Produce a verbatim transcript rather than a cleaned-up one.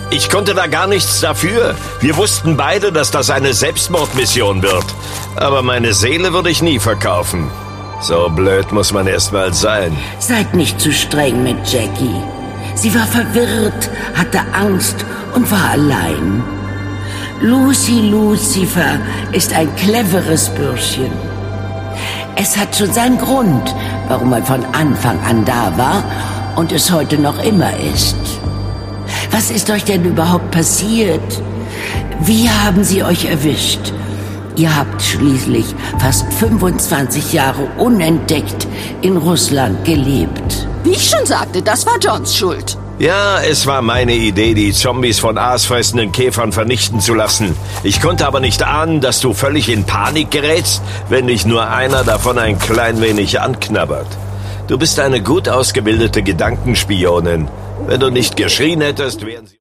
Ich konnte da gar nichts dafür. Wir wussten beide, dass das eine Selbstmordmission wird. Aber meine Seele würde ich nie verkaufen. So blöd muss man erst mal sein. Seid nicht zu streng mit Jackie. Sie war verwirrt, hatte Angst und war allein. Lucy Lucifer ist ein cleveres Bürschchen. Es hat schon seinen Grund, warum er von Anfang an da war und es heute noch immer ist. Was ist euch denn überhaupt passiert? Wie haben sie euch erwischt? Ihr habt schließlich fast fünfundzwanzig Jahre unentdeckt in Russland gelebt. Wie ich schon sagte, das war Johns Schuld. Ja, es war meine Idee, die Zombies von aasfressenden Käfern vernichten zu lassen. Ich konnte aber nicht ahnen, dass du völlig in Panik gerätst, wenn dich nur einer davon ein klein wenig anknabbert. Du bist eine gut ausgebildete Gedankenspionin. Wenn du nicht geschrien hättest, wären sie...